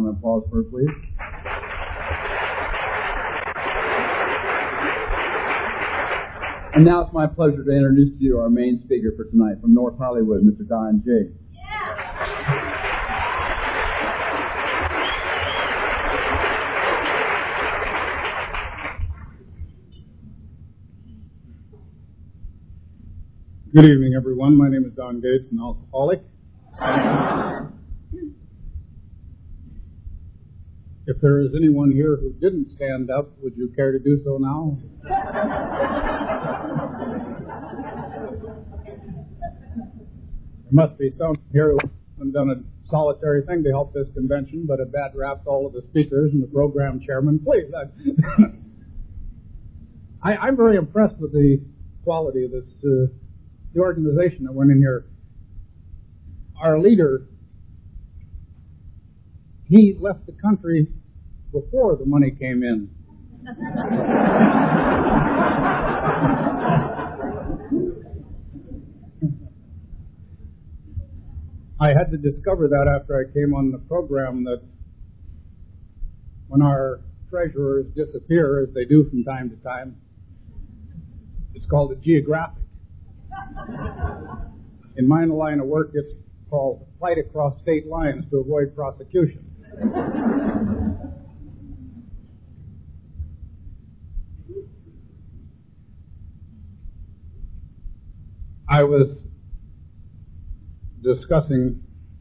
round of applause for her, please. And now it's my pleasure to introduce to you our main speaker for tonight from North Hollywood, Mr. Don J. Good evening, everyone. My name is Don Gates, an alcoholic. If there is anyone here who didn't stand up, would you care to do so now? There must be some here who haven't done a solitary thing to help this convention, but have bad rapped all of the speakers and the program chairman. Please. I'm very impressed with the quality of this the organization that went in here. Our leader, he left the country before the money came in. I had to discover that after I came on the program, that when our treasurers disappear, as they do from time to time, it's called a geographic. In my line of work, it's called flight across state lines to avoid prosecution. I was discussing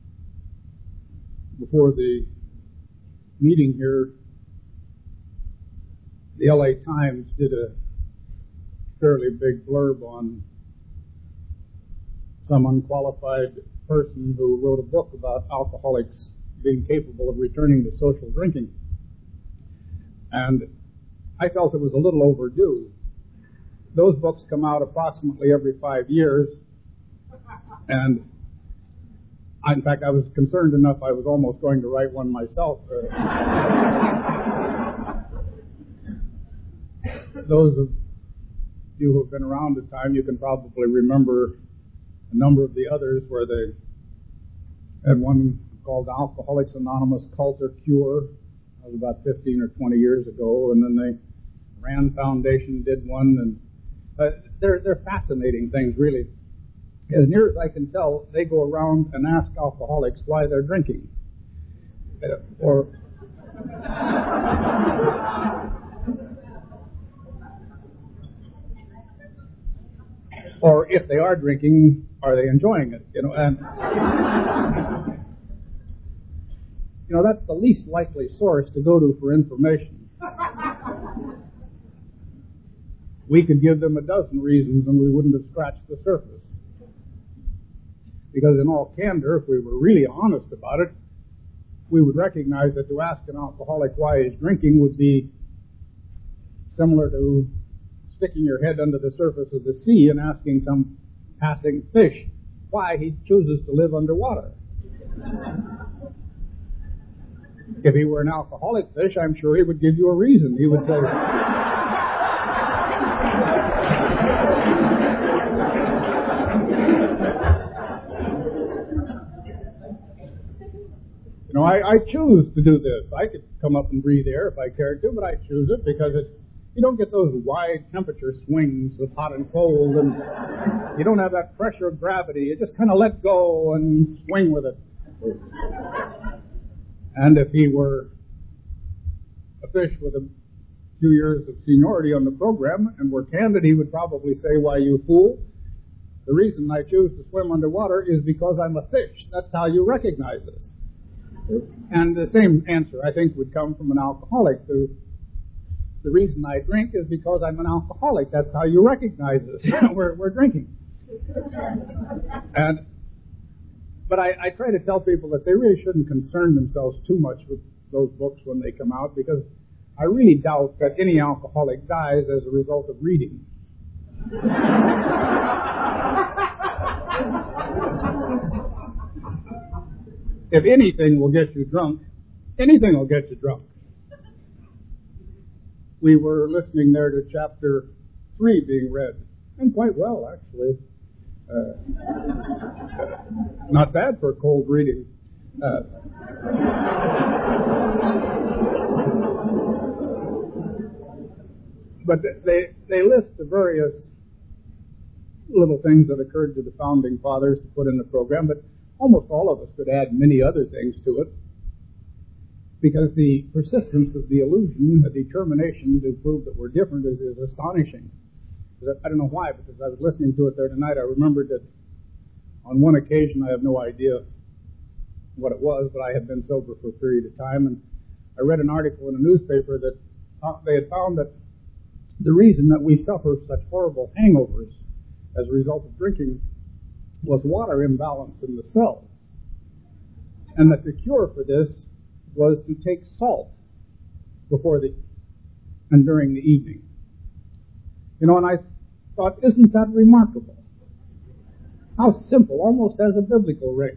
before the meeting here, the LA Times did a fairly big blurb on some unqualified person who wrote a book about alcoholics being capable of returning to social drinking. And I felt it was a little overdue. Those books come out approximately every 5 years. And in fact, I was concerned enough I was almost going to write one myself. Those of you who have been around a time, you can probably remember a number of the others where they had one called Alcoholics Anonymous Cult or Cure. That was about 15 or 20 years ago. And then the Rand Foundation did one. And they're fascinating things, really. As near as I can tell, they go around and ask alcoholics why they're drinking. Or if they are drinking, are they enjoying it? And that's the least likely source to go to for information. We could give them a dozen reasons and we wouldn't have scratched the surface. Because in all candor, if we were really honest about it, we would recognize that to ask an alcoholic why he's drinking would be similar to sticking your head under the surface of the sea and asking some passing fish why he chooses to live underwater. If he were an alcoholic fish, I'm sure he would give you a reason. He would say, I choose to do this. I could come up and breathe air if I cared to, but I choose it because you don't get those wide temperature swings of hot and cold, and you don't have that pressure of gravity. You just kind of let go and swing with it. And if he were a fish with a few years of seniority on the program and were candid, he would probably say, why, you fool, the reason I choose to swim underwater is because I'm a fish. That's how you recognize us. And the same answer, I think, would come from an alcoholic. The reason I drink is because I'm an alcoholic. That's how you recognize us. We're drinking. But I try to tell people that they really shouldn't concern themselves too much with those books when they come out, because I really doubt that any alcoholic dies as a result of reading. If anything will get you drunk, anything will get you drunk. We were listening there to chapter 3 being read, and quite well, actually. Not bad for cold reading. But they list the various little things that occurred to the founding fathers to put in the program, but almost all of us could add many other things to it, because the persistence of the illusion, the determination to prove that we're different is astonishing. I don't know why, because I was listening to it there tonight. I remembered that on one occasion, I have no idea what it was, but I had been sober for a period of time, and I read an article in a newspaper that they had found that the reason that we suffer such horrible hangovers as a result of drinking was water imbalance in the cells, and that the cure for this was to take salt before and during the evening. And I thought, isn't that remarkable? How simple, almost as a biblical ring.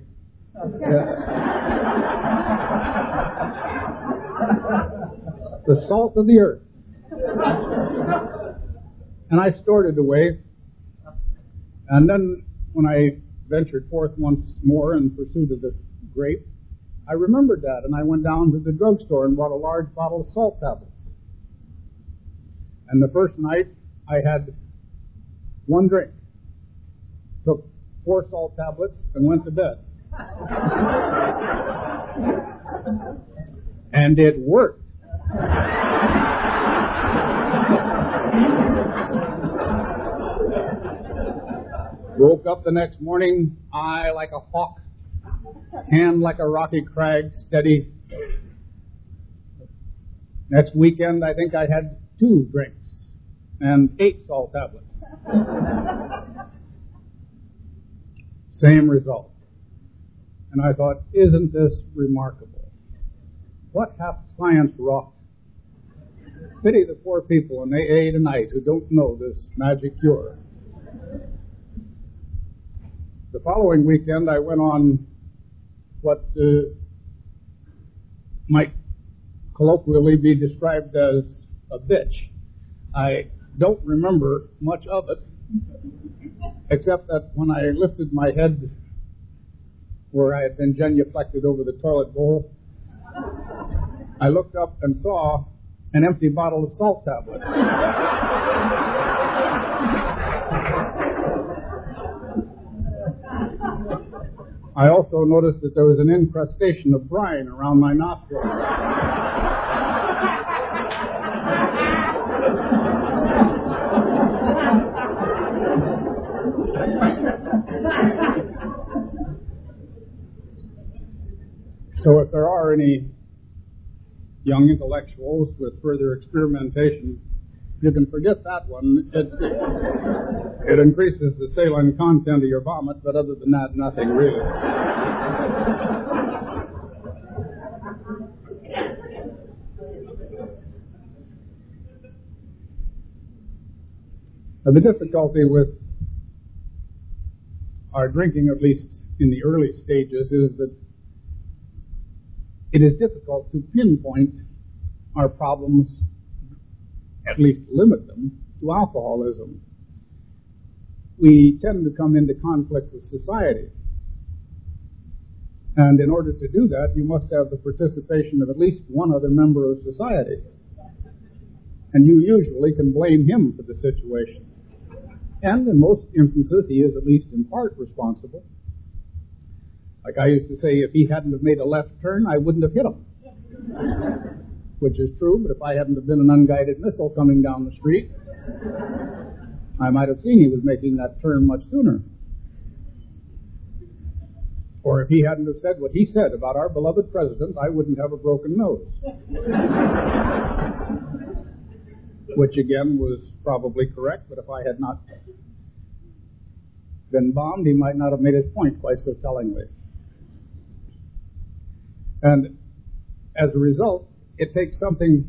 The salt of the earth. And I stored it away. And then when I ventured forth once more in pursuit of the grape, I remembered that, and I went down to the drugstore and bought a large bottle of salt tablets. And the first night, I had one drink, took 4 salt tablets, and went to bed. And it worked. Woke up the next morning, eye like a hawk, hand like a rocky crag, steady. Next weekend, I think I had 2 drinks and 8 salt tablets. Same result. And I thought, isn't this remarkable? What hath science wrought? Pity the poor people in AA tonight who don't know this magic cure. The following weekend, I went on what might colloquially be described as a bitch. I don't remember much of it, except that when I lifted my head where I had been genuflected over the toilet bowl, I looked up and saw an empty bottle of salt tablets. I also noticed that there was an incrustation of brine around my nostrils. So if there are any young intellectuals with further experimentation, you can forget that one. It increases the saline content of your vomit, but other than that, nothing really. Now, the difficulty with our drinking, at least in the early stages, is that it is difficult to pinpoint our problems, at least limit them, to alcoholism. We tend to come into conflict with society. And in order to do that, you must have the participation of at least one other member of society. And you usually can blame him for the situation. And in most instances, he is at least in part responsible. Like I used to say, if he hadn't have made a left turn, I wouldn't have hit him. Which is true, but if I hadn't have been an unguided missile coming down the street, I might have seen he was making that turn much sooner. Or if he hadn't have said what he said about our beloved president, I wouldn't have a broken nose. Which again was probably correct, but if I had not been bombed, he might not have made his point quite so tellingly. And as a result, it takes something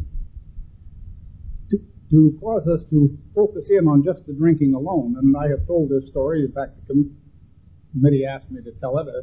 to cause us to focus in on just the drinking alone. And I have told this story. In fact, the committee asked me to tell it.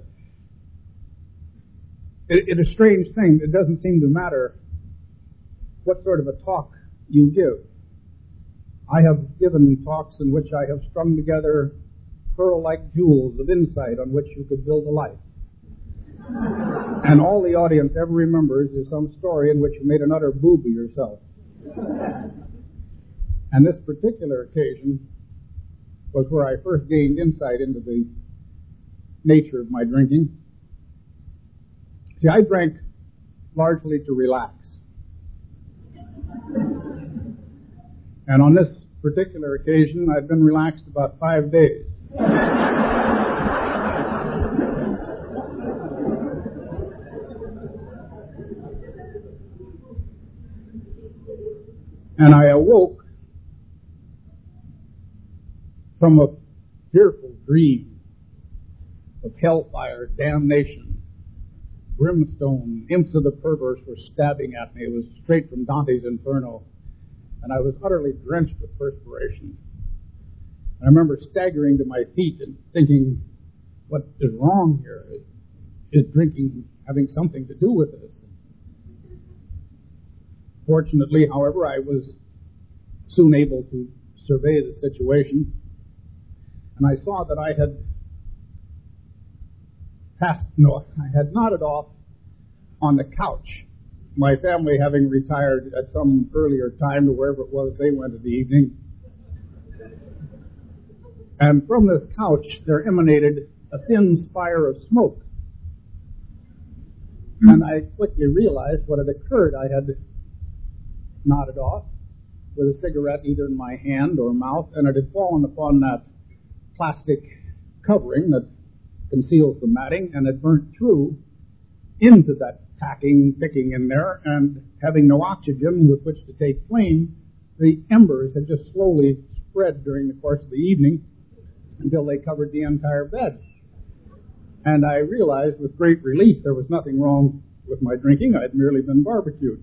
It's a strange thing. It doesn't seem to matter what sort of a talk you give. I have given talks in which I have strung together pearl-like jewels of insight on which you could build a life. And all the audience ever remembers is some story in which you made an utter boob of yourself. And this particular occasion was where I first gained insight into the nature of my drinking. See, I drank largely to relax. And on this particular occasion, I'd been relaxed about 5 days. And I awoke from a fearful dream of hellfire, damnation, brimstone. Imps of the perverse were stabbing at me. It was straight from Dante's Inferno. And I was utterly drenched with perspiration. And I remember staggering to my feet and thinking, what is wrong here? Is drinking having something to do with this? Fortunately, however, I was soon able to survey the situation, and I saw that I had nodded off on the couch, my family having retired at some earlier time to wherever it was they went in the evening. And from this couch there emanated a thin spire of smoke. And I quickly realized what had occurred. I had nodded off with a cigarette either in my hand or mouth, and it had fallen upon that plastic covering that conceals the matting, and it burnt through into that packing, ticking in there, and having no oxygen with which to take flame, the embers had just slowly spread during the course of the evening until they covered the entire bed. And I realized with great relief there was nothing wrong with my drinking. I'd merely been barbecued.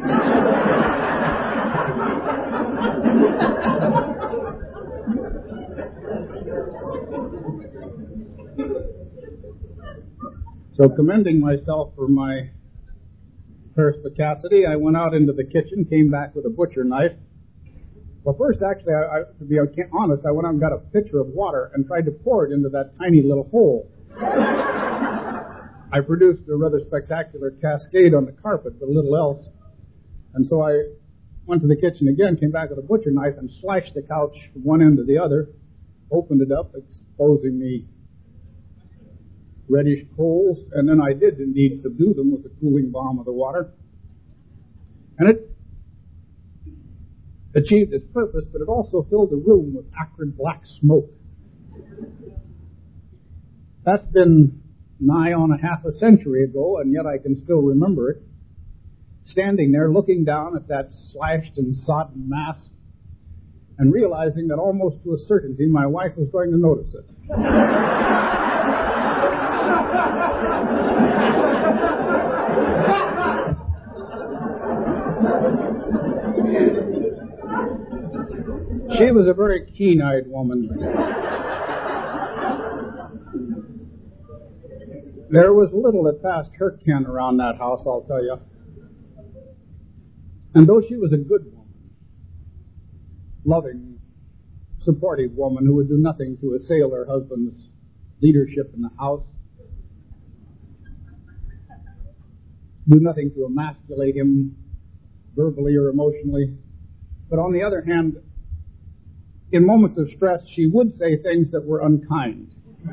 So, commending myself for my perspicacity, I went out into the kitchen, came back with a butcher knife. Well, first, actually, to be honest, I went out and got a pitcher of water and tried to pour it into that tiny little hole. I produced a rather spectacular cascade on the carpet, but little else. And so I went to the kitchen again, came back with a butcher knife, and slashed the couch from one end to the other, opened it up, exposing the reddish coals, and then I did indeed subdue them with the cooling balm of the water. And it achieved its purpose, but it also filled the room with acrid black smoke. That's been nigh on a half a century ago, and yet I can still remember it. Standing there looking down at that slashed and sodden mass and realizing that almost to a certainty my wife was going to notice it. She was a very keen-eyed woman. There was little that passed her ken around that house, I'll tell you. And though she was a good woman, loving, supportive woman who would do nothing to assail her husband's leadership in the house, do nothing to emasculate him verbally or emotionally, but on the other hand, in moments of stress, she would say things that were unkind.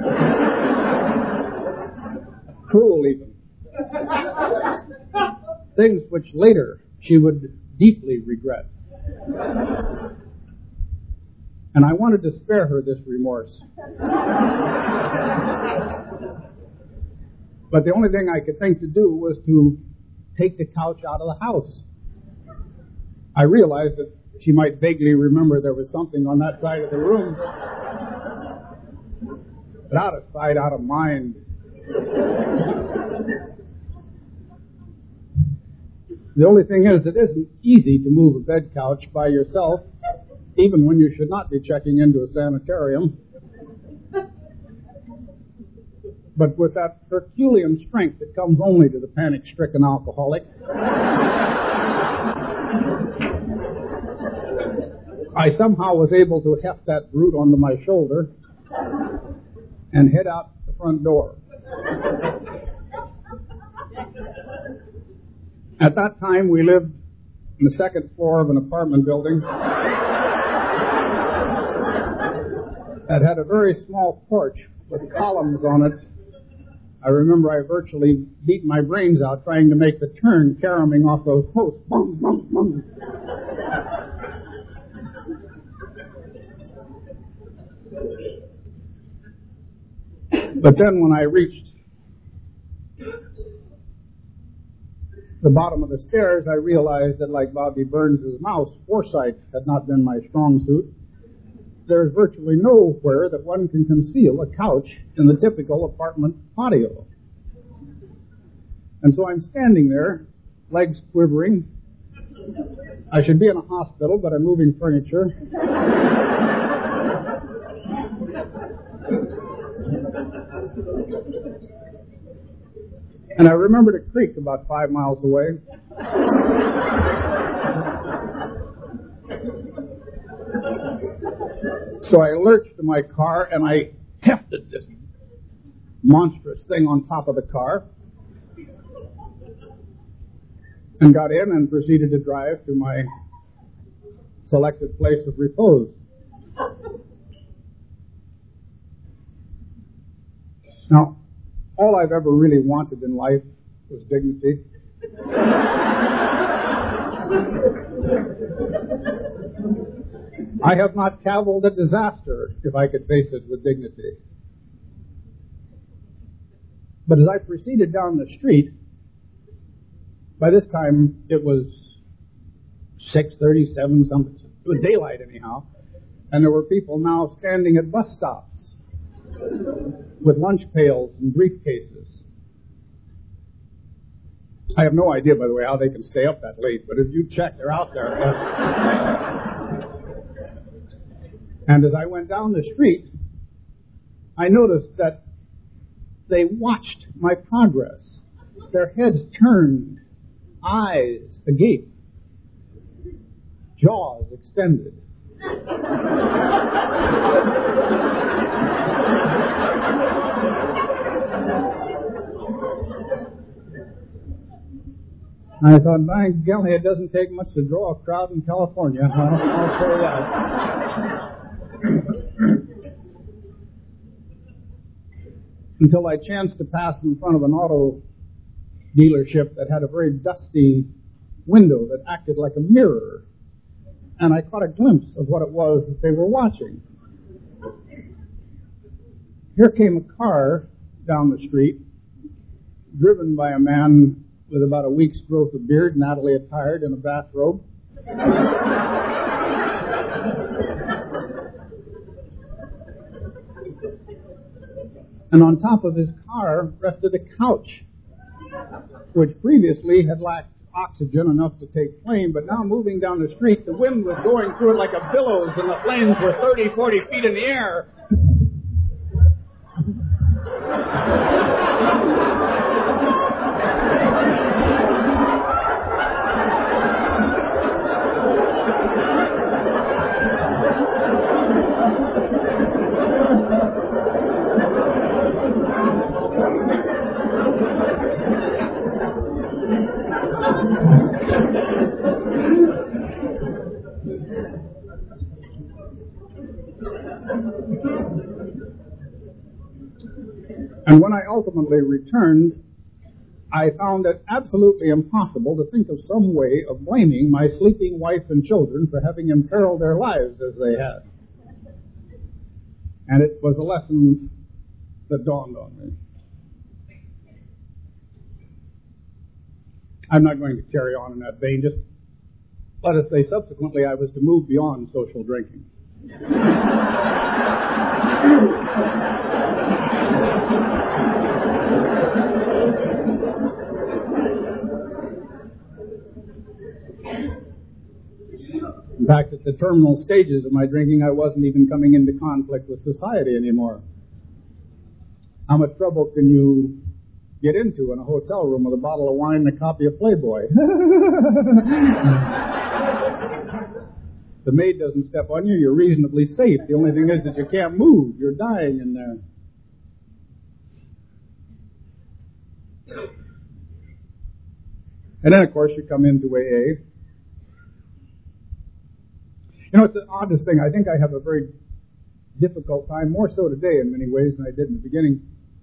Cruel even. Things which later she would deeply regret. And I wanted to spare her this remorse. But the only thing I could think to do was to take the couch out of the house. I realized that she might vaguely remember there was something on that side of the room. But out of sight, out of mind. The only thing is, it isn't easy to move a bed couch by yourself, even when you should not be checking into a sanitarium. But with that Herculean strength that comes only to the panic-stricken alcoholic, I somehow was able to heft that brute onto my shoulder and head out the front door. At that time, we lived on the second floor of an apartment building. that had a very small porch with columns on it. I remember I virtually beat my brains out trying to make the turn, caroming off those posts. Bum, bum, bum. But then when I reached the bottom of the stairs, I realized that, like Bobby Burns' mouse, foresight had not been my strong suit. There's virtually nowhere that one can conceal a couch in the typical apartment patio. And so I'm standing there, legs quivering. I should be in a hospital, but I'm moving furniture. And I remembered a creek about 5 miles away. So I lurched to my car and I hefted this monstrous thing on top of the car and got in and proceeded to drive to my selected place of repose. Now, all I've ever really wanted in life was dignity. I have not cavilled at disaster if I could face it with dignity. But as I proceeded down the street, by this time it was 6:37 something. It was daylight anyhow. And there were people now standing at bus stops with lunch pails and briefcases. I have no idea, by the way, how they can stay up that late, but if you check, they're out there. And as I went down the street, I noticed that they watched my progress. Their heads turned, eyes agape, jaws extended. I thought, by golly, it doesn't take much to draw a crowd in California. I'll say that. Until I chanced to pass in front of an auto dealership that had a very dusty window that acted like a mirror. And I caught a glimpse of what it was that they were watching. Here came a car down the street, driven by a man with about a week's growth of beard, nattily attired in a bathrobe. And on top of his car rested a couch, which previously had lacked oxygen enough to take flame, but now moving down the street, the wind was going through it like a billows, and the flames were 30, 40 feet in the air. And when I ultimately returned, I found it absolutely impossible to think of some way of blaming my sleeping wife and children for having imperiled their lives as they had. And it was a lesson that dawned on me. I'm not going to carry on in that vein. Just let us say subsequently I was to move beyond social drinking. In fact, at the terminal stages of my drinking, I wasn't even coming into conflict with society anymore. How much trouble can you get into in a hotel room with a bottle of wine and a copy of Playboy? The maid doesn't step on you, you're reasonably safe. The only thing is that you can't move. You're dying in there. And then, of course, you come into AA. You know, it's the oddest thing. I think I have a very difficult time, more so today in many ways than I did in the beginning,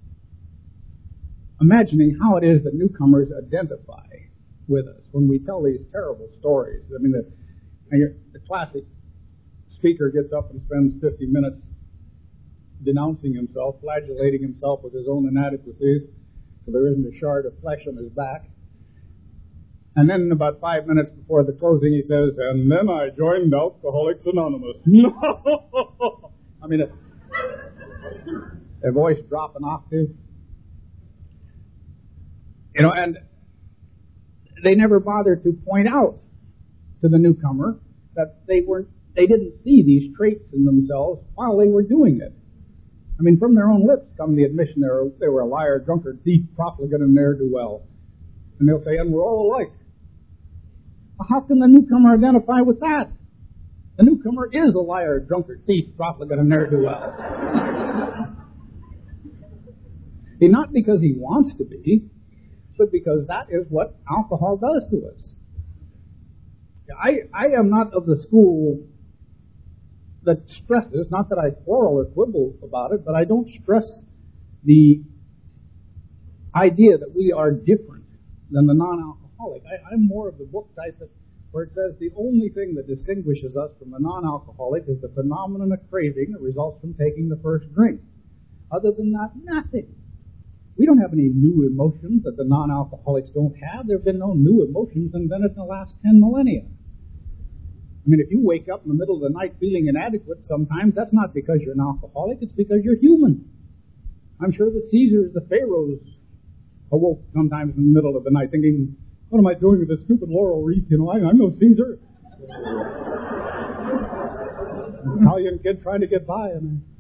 imagining how it is that newcomers identify with us when we tell these terrible stories. I mean, the classic speaker gets up and spends 50 minutes denouncing himself, flagellating himself with his own inadequacies, so there isn't a shard of flesh on his back. And then about 5 minutes before the closing, he says, "And then I joined Alcoholics Anonymous." No! I mean, their voice drop an octave. You know, and they never bothered to point out to the newcomer that they didn't see these traits in themselves while they were doing it. I mean, from their own lips come the admission they were a liar, drunkard, thief, profligate, and ne'er-do-well. And they'll say, "And we're all alike." Well, how can the newcomer identify with that? The newcomer is a liar, drunkard, thief, profligate, and ne'er-do-well. Not because he wants to be, but because that is what alcohol does to us. I am not of the school that stresses, not that I quarrel or quibble about it, but I don't stress the idea that we are different than the non-alcoholic. I'm more of the book type where it says the only thing that distinguishes us from the non-alcoholic is the phenomenon of craving that results from taking the first drink. Other than that, nothing. We don't have any new emotions that the non-alcoholics don't have. There have been no new emotions invented in the last 10 millennia. I mean, if you wake up in the middle of the night feeling inadequate sometimes, that's not because you're an alcoholic, it's because you're human. I'm sure the Caesars, the Pharaohs, awoke sometimes in the middle of the night thinking, "What am I doing with this stupid laurel wreath? You know, I'm no Caesar." Italian kid trying to get by.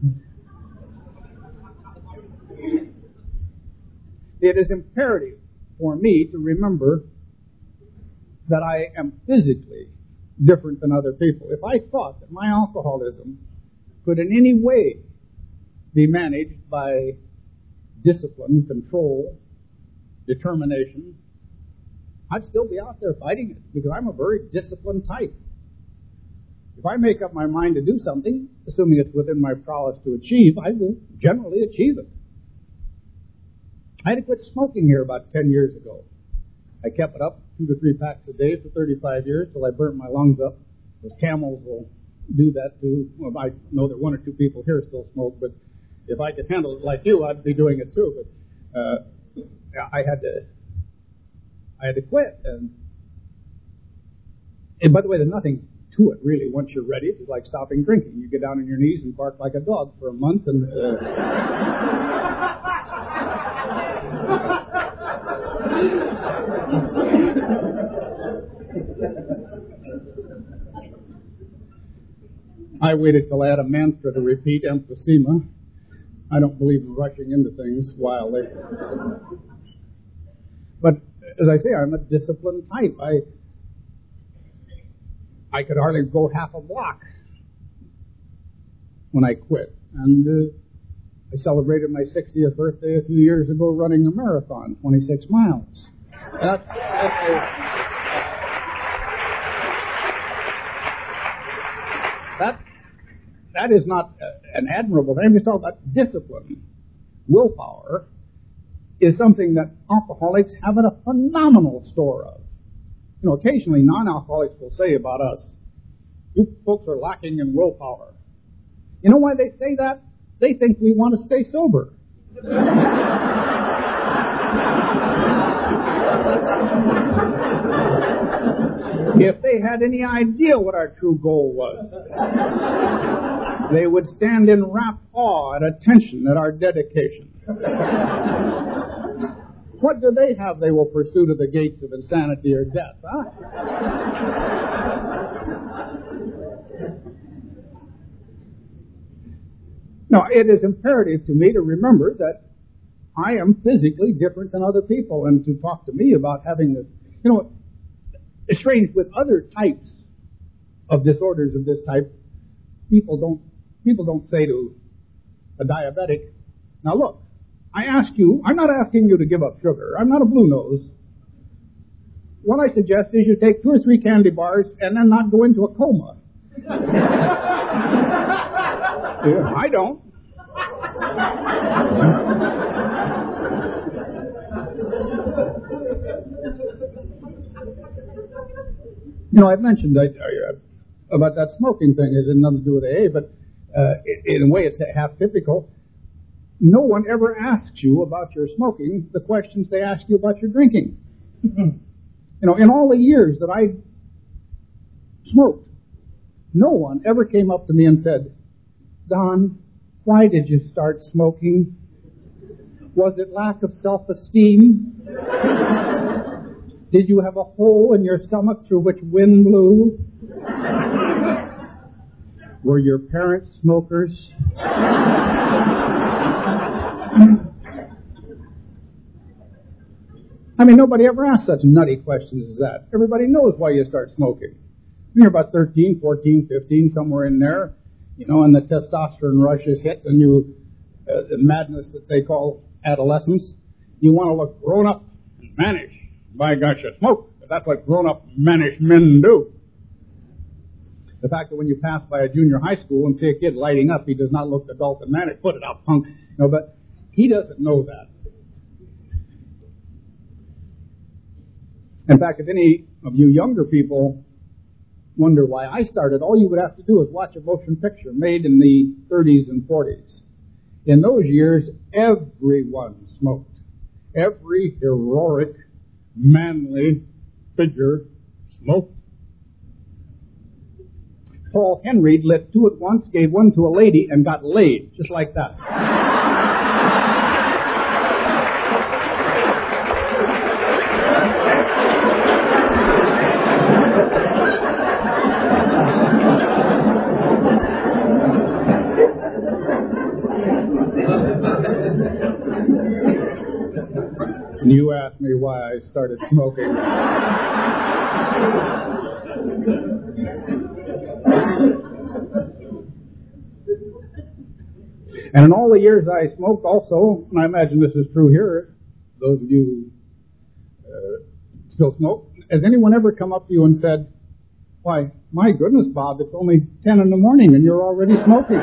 It is imperative for me to remember that I am physically different than other people. If I thought that my alcoholism could in any way be managed by discipline, control, determination, I'd still be out there fighting it because I'm a very disciplined type. If I make up my mind to do something, assuming it's within my prowess to achieve, I will generally achieve it. I had to quit smoking here about 10 years ago. I kept it up 2 to 3 packs a day for 35 years till I burnt my lungs up. Those Camels will do that too. Well, I know that 1 or 2 people here still smoke, but if I could handle it like you, I'd be doing it too. But I had to quit. And by the way, there's nothing to it really. Once you're ready, it's like stopping drinking. You get down on your knees and bark like a dog for a month, and I waited till I had a mantra to repeat, emphysema. I don't believe in rushing into things wildly. But as I say, I'm a disciplined type. I could hardly go half a block when I quit. And I celebrated my 60th birthday a few years ago running a marathon, 26 miles. That is not an admirable thing. I'm just talking about discipline. Willpower is something that alcoholics have a phenomenal store of. You know, occasionally non-alcoholics will say about us, "You folks are lacking in willpower." You know why they say that? They think we want to stay sober. If they had any idea what our true goal was, they would stand in rapt awe and attention at our dedication. What do they have they will pursue to the gates of insanity or death, huh? Now, it is imperative to me to remember that I am physically different than other people, and to talk to me about having this, you know, it's strange with other types of disorders of this type, people don't say to a diabetic, "Now look, I'm not asking you to give up sugar. I'm not a blue nose. What I suggest is you take 2 or 3 candy bars and then not go into a coma." Yeah, I don't. I've mentioned about that smoking thing. It had nothing to do with AA, but in a way it's half typical. No one ever asks you about your smoking the questions they ask you about your drinking. In all the years that I smoked, no one ever came up to me and said, "Don, why did you start smoking? Was it lack of self-esteem? Did you have a hole in your stomach through which wind blew? Were your parents smokers?" Nobody ever asks such nutty questions as that. Everybody knows why you start smoking. When you're about 13, 14, 15, somewhere in there, and the testosterone rush is hit, and the madness that they call adolescence, you want to look grown up and mannish. By gosh, you smoke. That's what grown up mannish men do. The fact that when you pass by a junior high school and see a kid lighting up, he does not look adult and mannish. Put it out, punk. But he doesn't know that. In fact, if any of you younger people wonder why I started, all you would have to do is watch a motion picture made in the 30s and 40s. In those years, everyone smoked. Every heroic, manly figure smoked. Paul Henry lit two at once, gave one to a lady, and got laid, just like that. And you asked me why I started smoking. And in all the years I smoked also, and I imagine this is true here, those of you who still smoke, has anyone ever come up to you and said, "Why, my goodness, Bob, it's only 10 in the morning and you're already smoking"?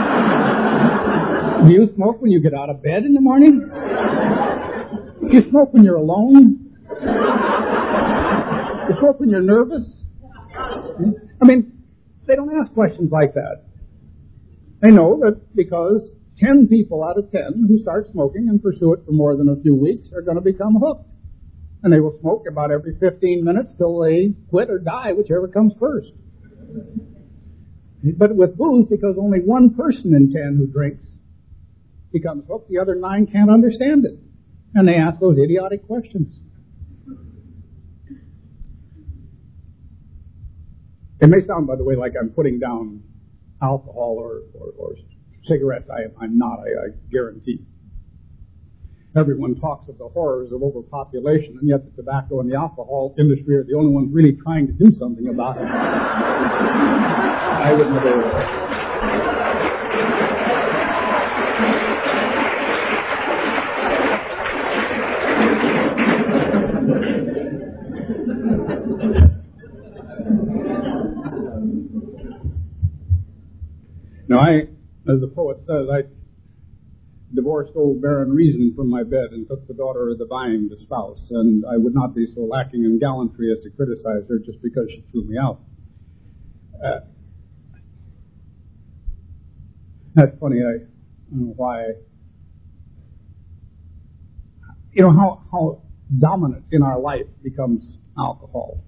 Do you smoke when you get out of bed in the morning? Do you smoke when you're alone? Do you smoke when you're nervous? They don't ask questions like that. They know that because 10 people out of 10 who start smoking and pursue it for more than a few weeks are going to become hooked. And they will smoke about every 15 minutes till they quit or die, whichever comes first. But with booze, because only one person in 10 who drinks becomes hooked, the other 9 can't understand it. And they ask those idiotic questions. It may sound, by the way, like I'm putting down alcohol or cigarettes. I'm not, I guarantee. Everyone talks of the horrors of overpopulation, and yet the tobacco and the alcohol industry are the only ones really trying to do something about it. I wouldn't have Now, as the poet says, I divorced old Baron Reason from my bed and took the daughter of the vine to spouse, and I would not be so lacking in gallantry as to criticize her just because she threw me out. That's funny. I don't know why. How dominant in our life becomes alcohol.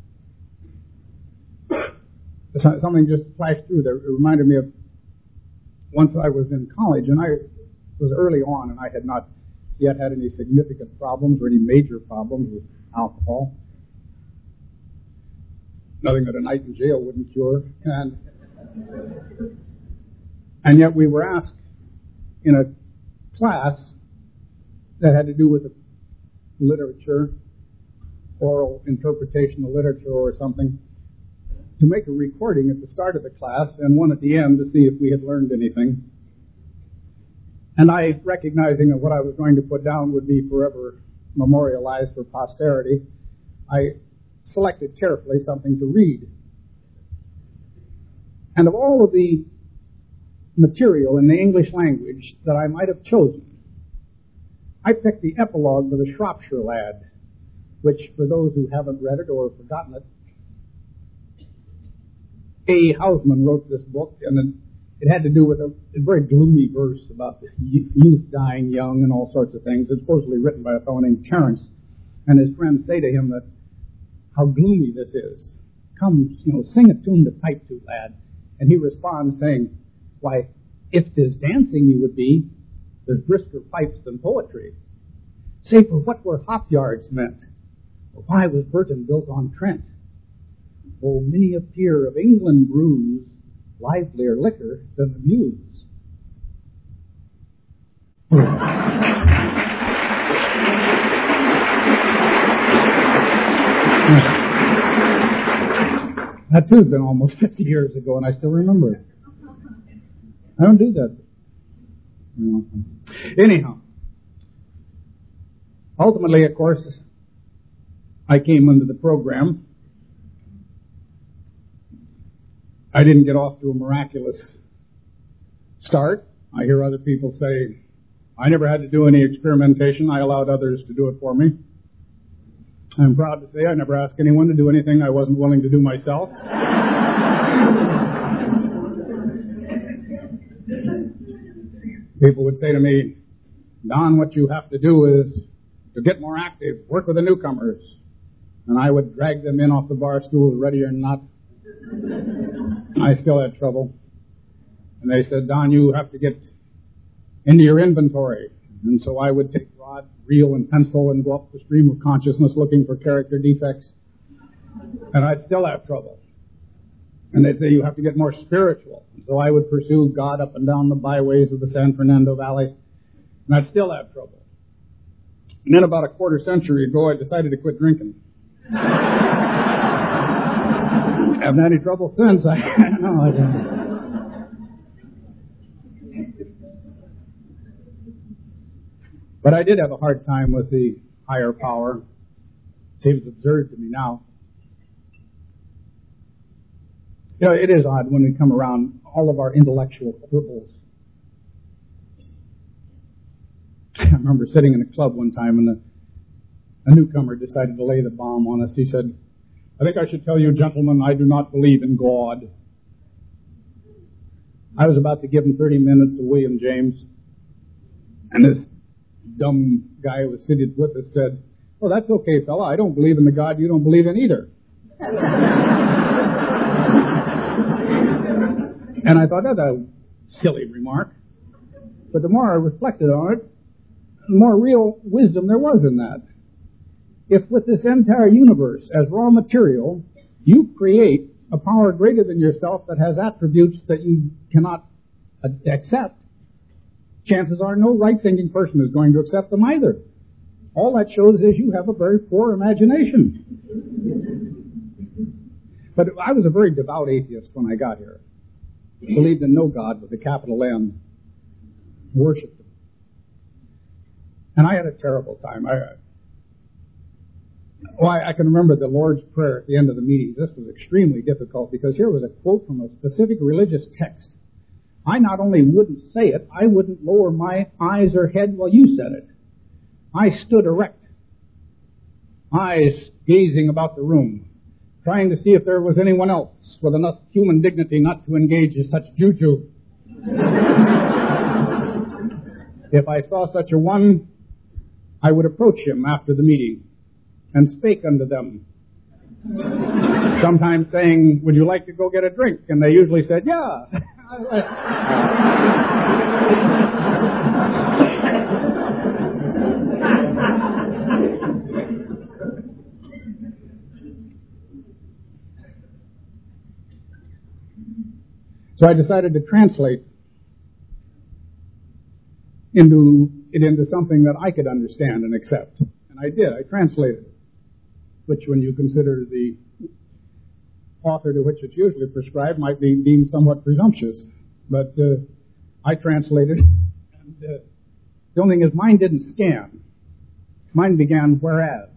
Something just flashed through there. It reminded me of once I was in college, and I was early on, and I had not yet had any significant problems or any major problems with alcohol. Nothing that a night in jail wouldn't cure. And yet we were asked in a class that had to do with literature, oral interpretation of literature or something, to make a recording at the start of the class and one at the end to see if we had learned anything. And I, recognizing that what I was going to put down would be forever memorialized for posterity, I selected carefully something to read. And of all of the material in the English language that I might have chosen. I picked the epilogue to the Shropshire Lad, which, for those who haven't read it or forgotten it, A. Hausman wrote this book, and it had to do with a very gloomy verse about the youth dying young and all sorts of things. It's supposedly written by a fellow named Terence, and his friends say to him that how gloomy this is. Come, sing a tune to pipe to, lad. And he responds saying, why, if 'tis dancing you would be, there's brisker pipes than poetry. Say, for what were hop yards meant? Or why was Burton built on Trent? Oh, many a peer of England brews livelier liquor than the Muse. That too's been almost 50 years ago, and I still remember it. I don't do that. Anyhow, ultimately, of course, I came into the program. I didn't get off to a miraculous start. I hear other people say, I never had to do any experimentation. I allowed others to do it for me. I'm proud to say I never asked anyone to do anything I wasn't willing to do myself. People would say to me, Don, what you have to do is to get more active, work with the newcomers. And I would drag them in off the bar stool, ready or not. I still had trouble. And they said, Don, you have to get into your inventory. And so I would take rod, reel, and pencil and go up the stream of consciousness looking for character defects. And I'd still have trouble. And they'd say, you have to get more spiritual. And so I would pursue God up and down the byways of the San Fernando Valley. And I'd still have trouble. And then about a quarter century ago, I decided to quit drinking. Haven't had any trouble since. I don't. But I did have a hard time with the higher power. It seems absurd to me now. It is odd when we come around all of our intellectual quibbles. I remember sitting in a club one time and a newcomer decided to lay the bomb on us. He said, I think I should tell you, gentlemen, I do not believe in God. I was about to give him 30 minutes of William James, and this dumb guy who was seated with us said, well, that's okay, fella. I don't believe in the God you don't believe in either. And I thought, that's a silly remark. But the more I reflected on it, the more real wisdom there was in that. If with this entire universe as raw material, you create a power greater than yourself that has attributes that you cannot accept, chances are no right-thinking person is going to accept them either. All that shows is you have a very poor imagination. But I was a very devout atheist when I got here. Believed in no God with a capital M. Worshipped him. And I had a terrible time. I can remember the Lord's Prayer at the end of the meeting. This was extremely difficult because here was a quote from a specific religious text. I not only wouldn't say it, I wouldn't lower my eyes or head while you said it. I stood erect, eyes gazing about the room, trying to see if there was anyone else with enough human dignity not to engage in such juju. If I saw such a one, I would approach him after the meeting and spake unto them, sometimes saying, would you like to go get a drink? And they usually said, yeah. So I decided to translate into something that I could understand and accept. And I did. I translated it, which when you consider the author to which it's usually prescribed might be deemed somewhat presumptuous. But I translated, and the only thing is mine didn't scan. Mine began whereas.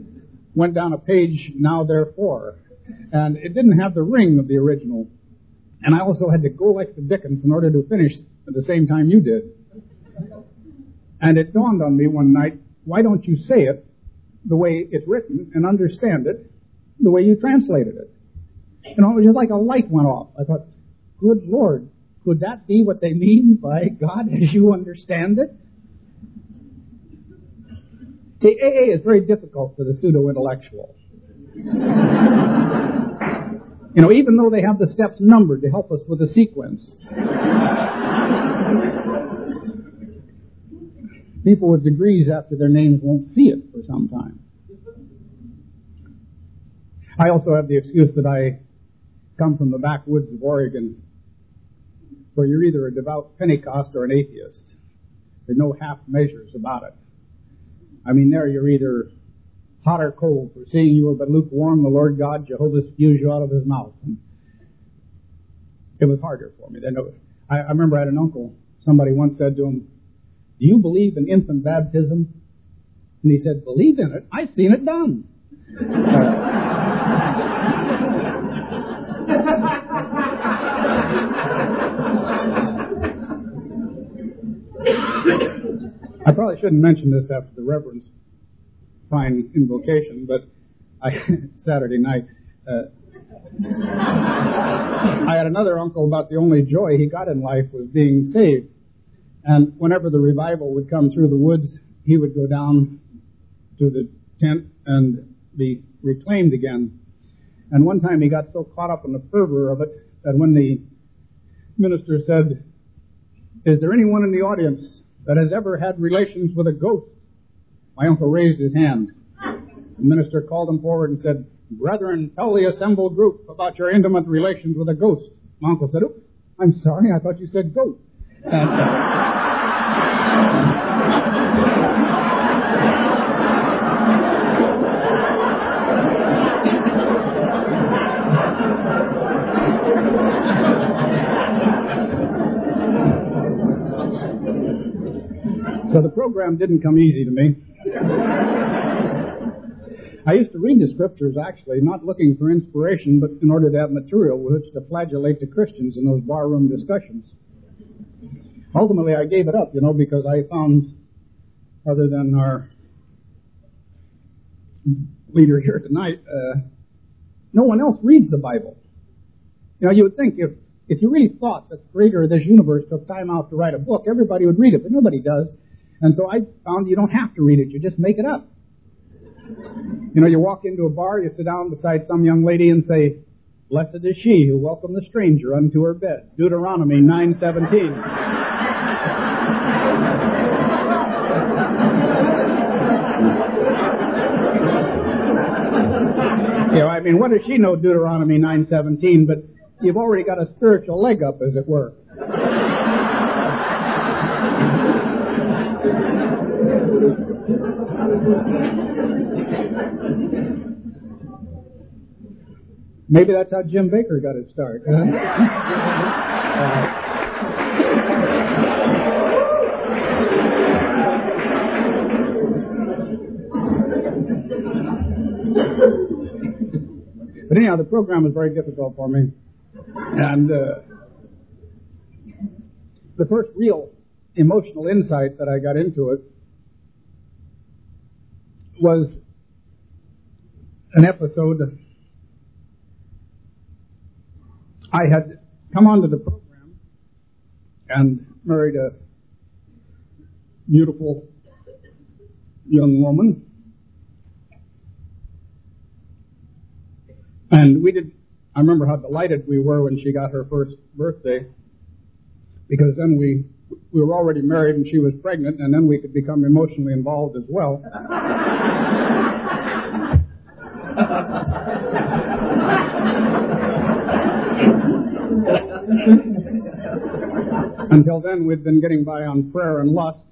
Went down a page, now therefore. And it didn't have the ring of the original And I also had to go like the Dickens in order to finish at the same time you did. And it dawned on me one night, why don't you say it the way it's written and understand it the way you translated it? You know, it was just like a light went off. I thought, good Lord, could that be what they mean by God as you understand it? See, AA is very difficult for the pseudo-intellectual. You know, even though they have the steps numbered to help us with the sequence. People with degrees after their names won't see it for some time. I also have the excuse that I come from the backwoods of Oregon, where you're either a devout Pentecost or an atheist. There's no half measures about it. I mean, there you're either hot or cold. For seeing you were but lukewarm, the Lord God, Jehovah, spews you out of his mouth. And it was harder for me. I remember I had an uncle. Somebody once said to him, do you believe in infant baptism? And he said, believe in it? I've seen it done. I probably shouldn't mention this after the Reverend's fine invocation, but Saturday night, I had another uncle about the only joy he got in life was being saved. And whenever the revival would come through the woods, he would go down to the tent and be reclaimed again. And one time he got so caught up in the fervor of it that when the minister said, is there anyone in the audience that has ever had relations with a ghost? My uncle raised his hand. The minister called him forward and said, brethren, tell the assembled group about your intimate relations with a ghost. My uncle said, oh, I'm sorry, I thought you said goat. So the program didn't come easy to me. I used to read the scriptures, actually, not looking for inspiration, but in order to have material with which to flagellate the Christians in those barroom discussions. Ultimately, I gave it up, because I found, other than our leader here tonight, no one else reads the Bible. You would think if you really thought that the creator of this universe took time out to write a book, everybody would read it, but nobody does. And so I found you don't have to read it, you just make it up. You walk into a bar, you sit down beside some young lady and say, blessed is she who welcomed the stranger unto her bed. Deuteronomy 9:17. What does she know Deuteronomy 9:17? But you've already got a spiritual leg up, as it were. Maybe that's how Jim Baker got his start. But anyhow, the program was very difficult for me. And the first real emotional insight that I got into it was an episode. I had come onto the program and married a beautiful young woman. And I remember how delighted we were when she got her first birthday, because then we were already married and she was pregnant, and then we could become emotionally involved as well. Until then, we'd been getting by on prayer and lust.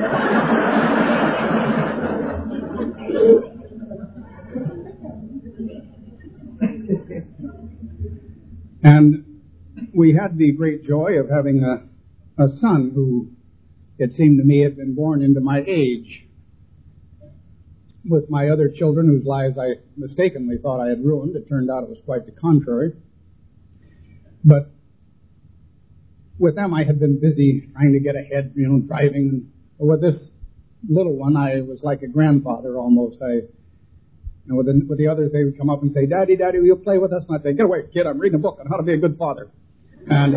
And we had the great joy of having a son who, it seemed to me, had been born into my age. With my other children, whose lives I mistakenly thought I had ruined, it turned out it was quite the contrary. But with them, I had been busy trying to get ahead, driving. And with this little one, I was like a grandfather almost. With the others, they would come up and say, Daddy, will you play with us? And I'd say, get away, kid, I'm reading a book on how to be a good father. And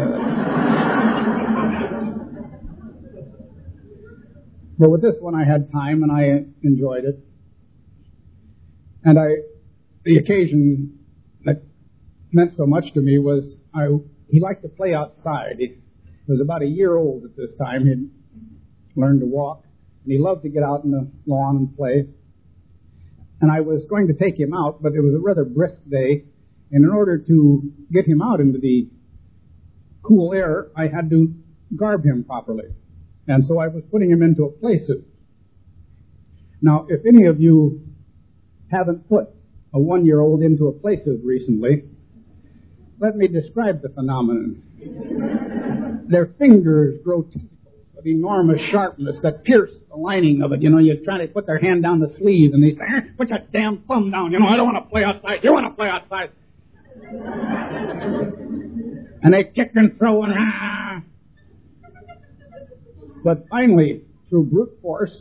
but with this one, I had time, and I enjoyed it. And the occasion that meant so much to me was he liked to play outside. He was about a year old at this time. He'd learned to walk, and he loved to get out in the lawn and play. And I was going to take him out, but it was a rather brisk day, and in order to get him out into the cool air, I had to garb him properly. And so I was putting him into a play suit. Now, if any of you haven't put a 1-year-old into a play suit recently, let me describe the phenomenon. Their fingers grow tentacles of enormous sharpness that pierce the lining of it. You're trying to put their hand down the sleeve, and they say, put your damn thumb down. I don't want to play outside. You want to play outside. And they kick and throw and But finally, through brute force,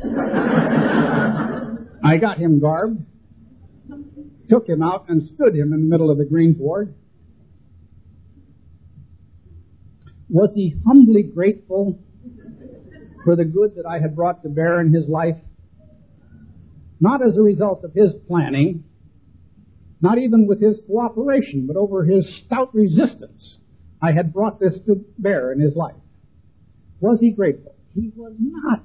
I got him garbed, took him out, and stood him in the middle of the greensward. Was he humbly grateful for the good that I had brought to bear in his life? Not as a result of his planning, not even with his cooperation, but over his stout resistance. I had brought this to bear in his life. Was he grateful? He was not.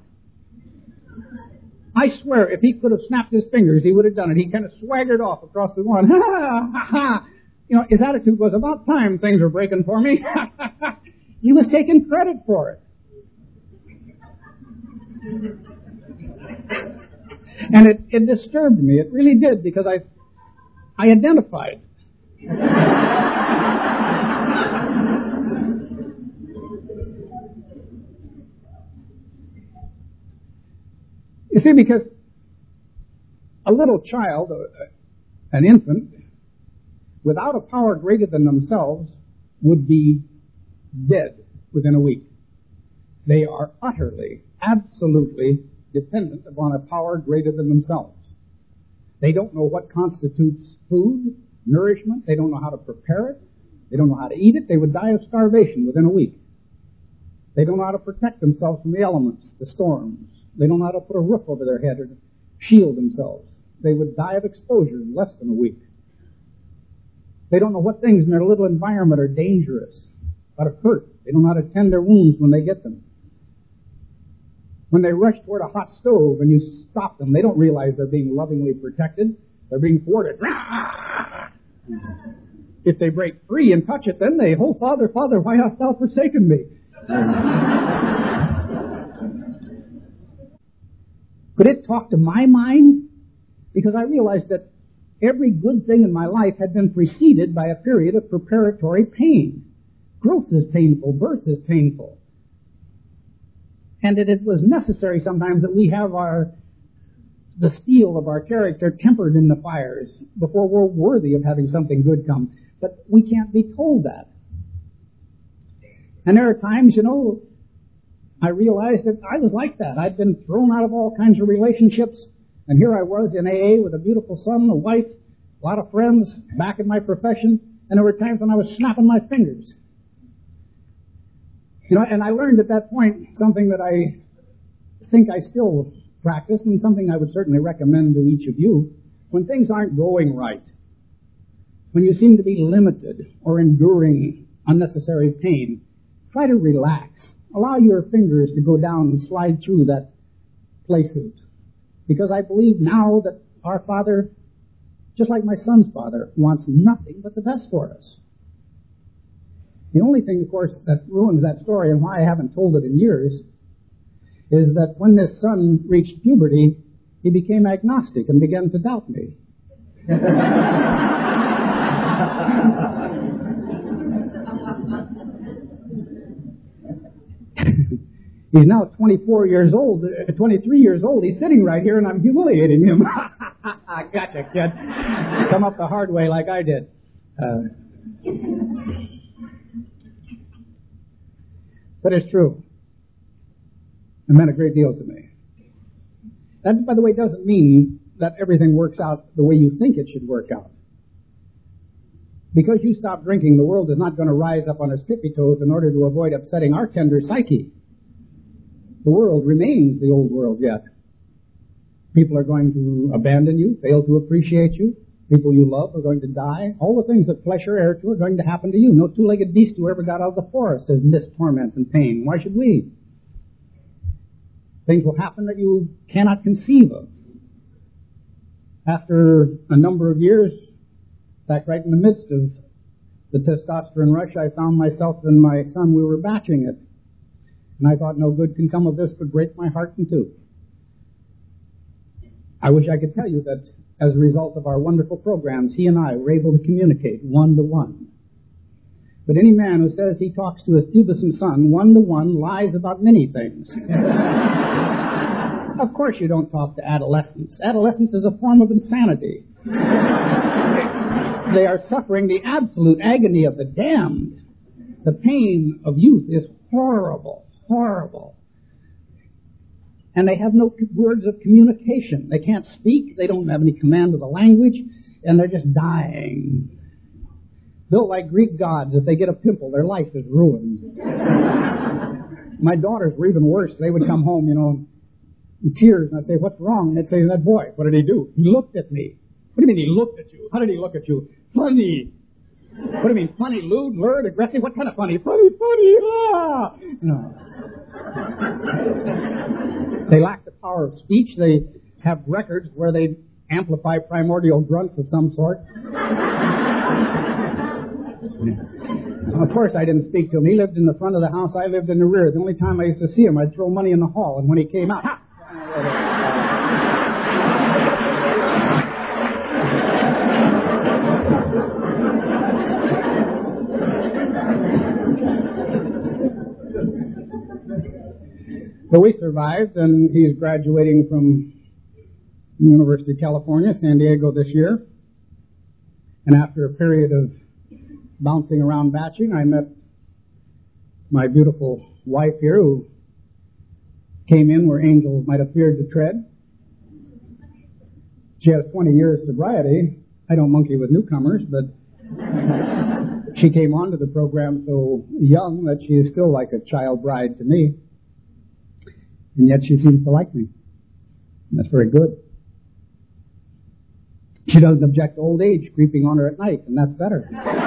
I swear, if he could have snapped his fingers, he would have done it. He kind of swaggered off across the lawn. Ha, ha, ha. His attitude was, about time things were breaking for me. He was taking credit for it. And it disturbed me. It really did, because I identified. You see, because a little child, an infant, without a power greater than themselves, would be dead within a week. They are utterly, absolutely dependent upon a power greater than themselves. They don't know what constitutes food, nourishment. They don't know how to prepare it. They don't know how to eat it. They would die of starvation within a week. They don't know how to protect themselves from the elements, the storms. They don't know how to put a roof over their head or to shield themselves. They would die of exposure in less than a week. They don't know what things in their little environment are dangerous, how to hurt. They don't know how to tend their wounds when they get them. When they rush toward a hot stove and you stop them, they don't realize they're being lovingly protected. They're being thwarted. If they break free and touch it, then they, oh, Father, Father, why hast thou forsaken me? Could it talk to my mind? Because I realized that every good thing in my life had been preceded by a period of preparatory pain. Growth is painful. Birth is painful. And that it was necessary sometimes that we have the steel of our character tempered in the fires before we're worthy of having something good come. But we can't be told that. And there are times, I realized that I was like that. I'd been thrown out of all kinds of relationships, and here I was in AA with a beautiful son, a wife, a lot of friends, back in my profession, and there were times when I was snapping my fingers. And I learned at that point something that I think I still practice, and something I would certainly recommend to each of you. When things aren't going right, when you seem to be limited or enduring unnecessary pain, try to relax. Allow your fingers to go down and slide through that play suit. Because I believe now that our Father, just like my son's father, wants nothing but the best for us. The only thing, of course, that ruins that story, and why I haven't told it in years, is that when this son reached puberty, he became agnostic and began to doubt me. He's now 23 years old. He's sitting right here, and I'm humiliating him. Gotcha, kid. Come up the hard way like I did. But it's true. It meant a great deal to me. That, by the way, doesn't mean that everything works out the way you think it should work out. Because you stop drinking, the world is not going to rise up on its tippy toes in order to avoid upsetting our tender psyche. The world remains the old world yet. People are going to abandon you, fail to appreciate you. People you love are going to die. All the things that flesh are heir to are going to happen to you. No two-legged beast who ever got out of the forest has missed torment and pain. Why should we? Things will happen that you cannot conceive of. After a number of years, in fact, right in the midst of the testosterone rush, I found myself and my son, we were batching it. And I thought, no good can come of this but break my heart in two. I wish I could tell you that as a result of our wonderful programs, he and I were able to communicate one-to-one. But any man who says he talks to his pubescent son one-to-one lies about many things. Of course you don't talk to adolescents. Adolescence is a form of insanity. They are suffering the absolute agony of the damned. The pain of youth is horrible, horrible. And they have no words of communication. They can't speak. They don't have any command of the language. And they're just dying. Built like Greek gods. If they get a pimple, their life is ruined. My daughters were even worse. They would come home, in tears. And I'd say, what's wrong? And they'd say, that boy, what did he do? He looked at me. What do you mean he looked at you? How did he look at you? Funny. What do you mean? Funny, lewd, lurid, aggressive? What kind of funny? Funny, ah! They lack the power of speech. They have records where they amplify primordial grunts of some sort. Of course, I didn't speak to him. He lived in the front of the house. I lived in the rear. The only time I used to see him, I'd throw money in the hall. And when he came out, ha! So we survived, and he's graduating from the University of California, San Diego this year. And after a period of bouncing around batching, I met my beautiful wife here, who came in where angels might have feared to tread. She has 20 years sobriety. I don't monkey with newcomers, but she came onto the program so young that she is still like a child bride to me. And yet she seems to like me. And that's very good. She doesn't object to old age creeping on her at night, and that's better.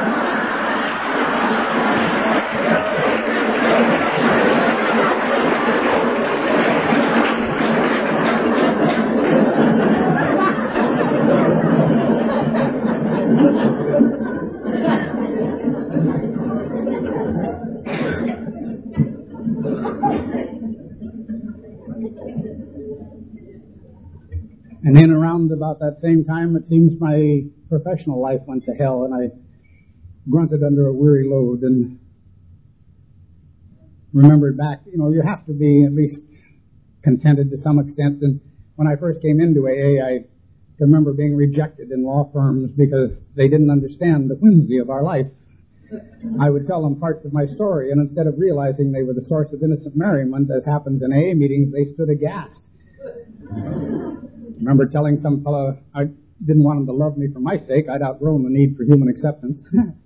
And then around about that same time, it seems my professional life went to hell, and I grunted under a weary load and remembered back, you have to be at least contented to some extent. And when I first came into AA, I can remember being rejected in law firms because they didn't understand the whimsy of our life. I would tell them parts of my story, and instead of realizing they were the source of innocent merriment, as happens in AA meetings, they stood aghast. I remember telling some fellow I didn't want him to love me for my sake. I'd outgrown the need for human acceptance.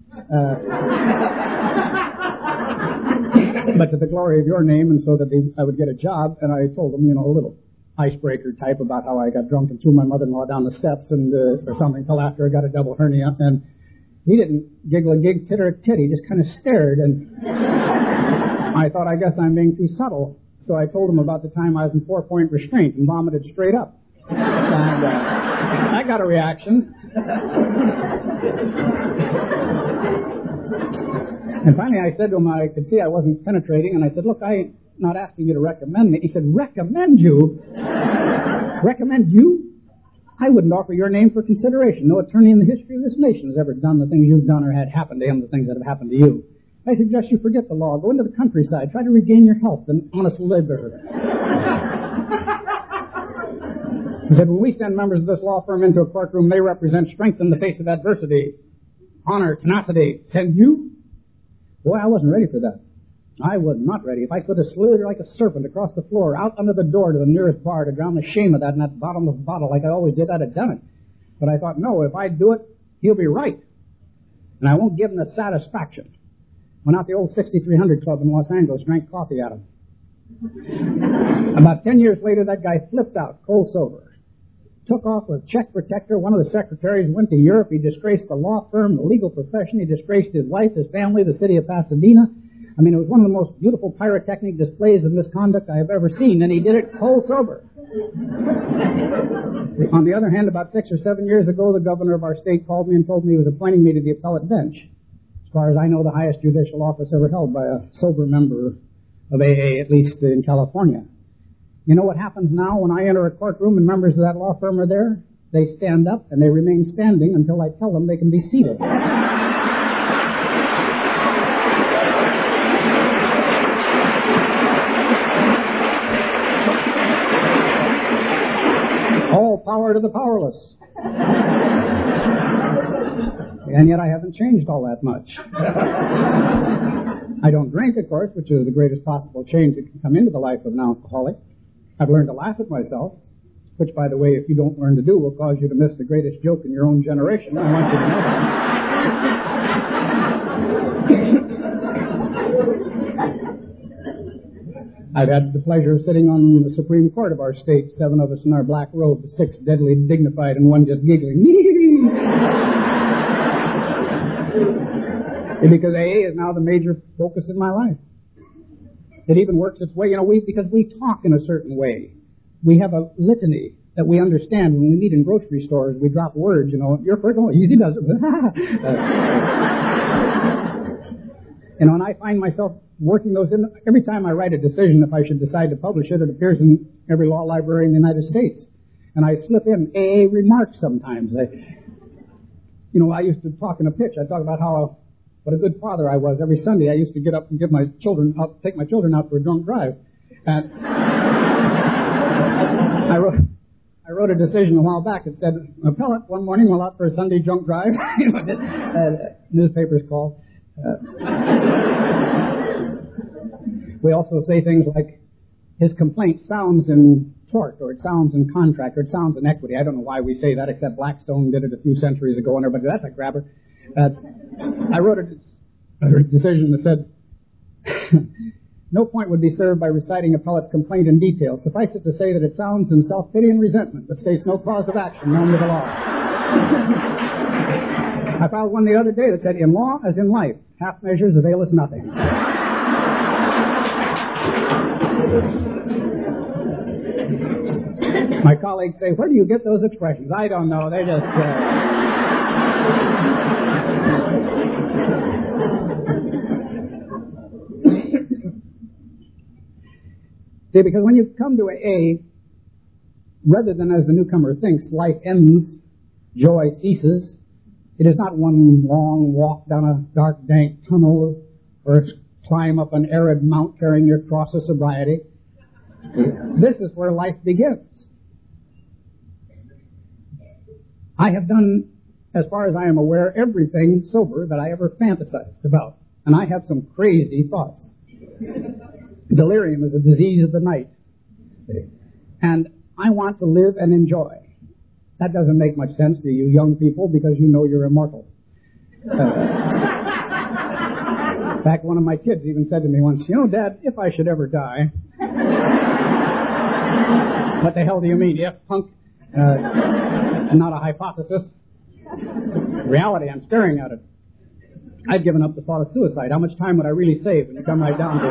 But to the glory of your name, and so that I would get a job. And I told him, a little icebreaker type about how I got drunk and threw my mother-in-law down the steps and or something till after I got a double hernia. And he didn't giggle a gig, titter a tit. He just kind of stared. And I thought, I guess I'm being too subtle. So I told him about the time I was in 4-point restraint and vomited straight up. And I got a reaction. And finally I said to him, I could see I wasn't penetrating, and I said, look, I'm not asking you to recommend me. He said, recommend you? Recommend you? I wouldn't offer your name for consideration. No attorney in the history of this nation has ever done the things you've done or had happen to him, the things that have happened to you. I suggest you forget the law. Go into the countryside. Try to regain your health and honest labor. He said, when we send members of this law firm into a courtroom, they represent strength in the face of adversity, honor, tenacity. Send you? Boy, I wasn't ready for that. I was not ready. If I could have slithered like a serpent across the floor, out under the door to the nearest bar to drown the shame of that in that bottomless bottle like I always did, I'd have done it. But I thought, no, if I do it, he'll be right. And I won't give him the satisfaction. Went out the old 6300 Club in Los Angeles, drank coffee at him. About 10 years later, that guy flipped out, cold sober. Took off with check protector. One of the secretaries went to Europe. He disgraced the law firm, the legal profession. He disgraced his wife, his family, the city of Pasadena. I mean, it was one of the most beautiful pyrotechnic displays of misconduct I have ever seen, and he did it cold sober. On the other hand, about 6 or 7 years ago, the governor of our state called me and told me he was appointing me to the appellate bench. As far as I know, the highest judicial office ever held by a sober member of AA, at least in California. You know what happens now when I enter a courtroom and members of that law firm are there? They stand up and they remain standing until I tell them they can be seated. All power to the powerless. And yet I haven't changed all that much. I don't drink, of course, which is the greatest possible change that can come into the life of an alcoholic. I've learned to laugh at myself, which, by the way, if you don't learn to do, will cause you to miss the greatest joke in your own generation. I want you to know that. I've had the pleasure of sitting on the Supreme Court of our state, 7 of us in our black robes, 6 deadly dignified and 1 just giggling. Because AA is now the major focus in my life. It even works its way, because we talk in a certain way. We have a litany that we understand. When we meet in grocery stores, we drop words, you're first, easy does it. And I find myself working those in. Every time I write a decision, if I should decide to publish it, it appears in every law library in the United States. And I slip in AA remarks sometimes. I used to talk in a pitch. I talk about what a good father I was. Every Sunday I used to get up and take my children out for a drunk drive. And I wrote a decision a while back that said, appellate one morning went out for a Sunday drunk drive. Newspapers called. We also say things like, his complaint sounds in tort, or it sounds in contract, or it sounds in equity. I don't know why we say that, except Blackstone did it a few centuries ago, and everybody, that's a grabber. I wrote a decision that said, no point would be served by reciting appellate's complaint in detail. Suffice it to say that it sounds in self-pity and resentment, but states no cause of action known to the law. I filed one the other day that said, in law as in life, half measures avail us nothing. My colleagues say, where do you get those expressions? I don't know. They just... See, because when you come to AA, rather than as the newcomer thinks, life ends, joy ceases, it is not one long walk down a dark, dank tunnel or climb up an arid mount carrying your cross of sobriety. This is where life begins. I have done, as far as I am aware, everything sober that I ever fantasized about. And I have some crazy thoughts. Delirium is a disease of the night. And I want to live and enjoy. That doesn't make much sense to you young people because you know you're immortal. In fact, one of my kids even said to me once, Dad, if I should ever die... What the hell do you mean? If, punk? It's not a hypothesis. Reality, I'm staring at it. I've given up the thought of suicide. How much time would I really save when you come right down to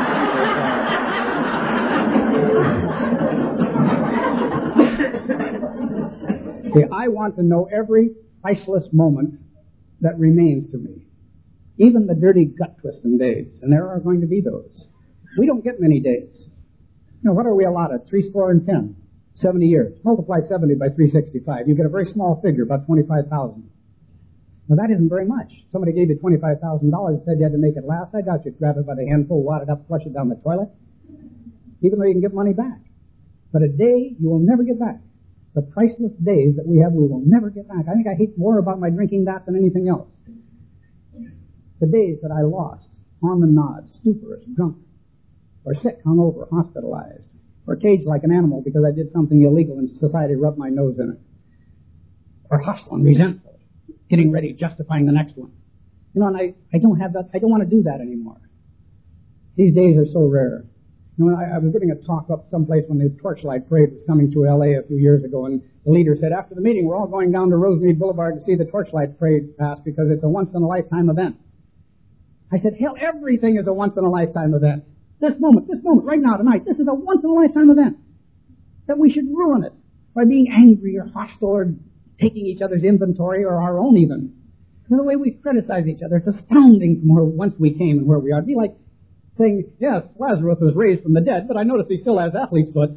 it? See, I want to know every priceless moment that remains to me. Even the dirty gut-twisting days. And there are going to be those. We don't get many days. What are we allotted? 70 years. Multiply 70 by 365. You get a very small figure, about 25,000. Now, that isn't very much. Somebody gave you $25,000 and said you had to make it last. I doubt you'd grab it by the handful, wad it up, flush it down the toilet, even though you can get money back. But a day you will never get back. The priceless days that we have, we will never get back. I think I hate more about my drinking that than anything else. The days that I lost on the nod, stuporous, drunk, or sick, hungover, hospitalized, or caged like an animal because I did something illegal and society rubbed my nose in it, or hostile and resentful, getting ready, justifying the next one. You know, and I don't have that. I don't want to do that anymore. These days are so rare. You know, I was giving a talk up someplace when the Torchlight Parade was coming through L.A. a few years ago, and the leader said, after the meeting, we're all going down to Rosemead Boulevard to see the Torchlight Parade pass because it's a once-in-a-lifetime event. I said, hell, everything is a once-in-a-lifetime event. This moment, right now, tonight, this is a once-in-a-lifetime event. That we should ruin it by being angry or hostile or taking each other's inventory or our own even. You know, the way we criticize each other, it's astounding from whence we came and where we are. It'd be like saying, yes, Lazarus was raised from the dead, but I notice he still has athlete's foot.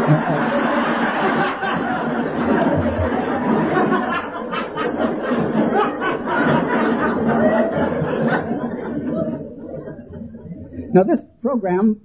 Now, this program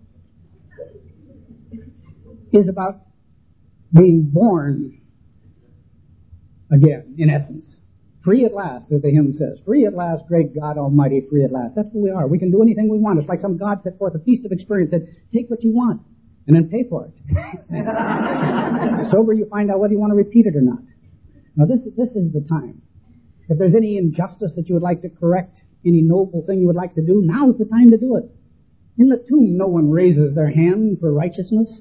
is about being born again, in essence. Free at last, as the hymn says. Free at last, great God Almighty, free at last. That's who we are. We can do anything we want. It's like some God set forth a feast of experience, said, take what you want, and then pay for it. Sober, you find out whether you want to repeat it or not. Now, this is the time. If there's any injustice that you would like to correct, any noble thing you would like to do, now's the time to do it. In the tomb, no one raises their hand for righteousness.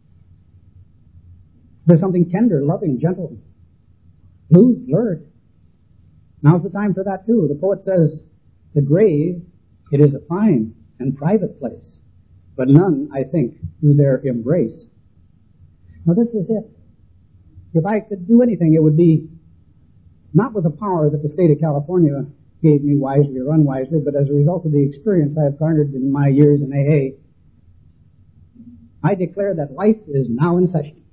There's something tender, loving, gentle, lured. Now's the time for that too. The poet says, the grave, it is a fine and private place, but none, I think, do there embrace. Now this is it. If I could do anything, it would be not with the power that the state of California gave me wisely or unwisely, but as a result of the experience I have garnered in my years in AA, I declare that life is now in session.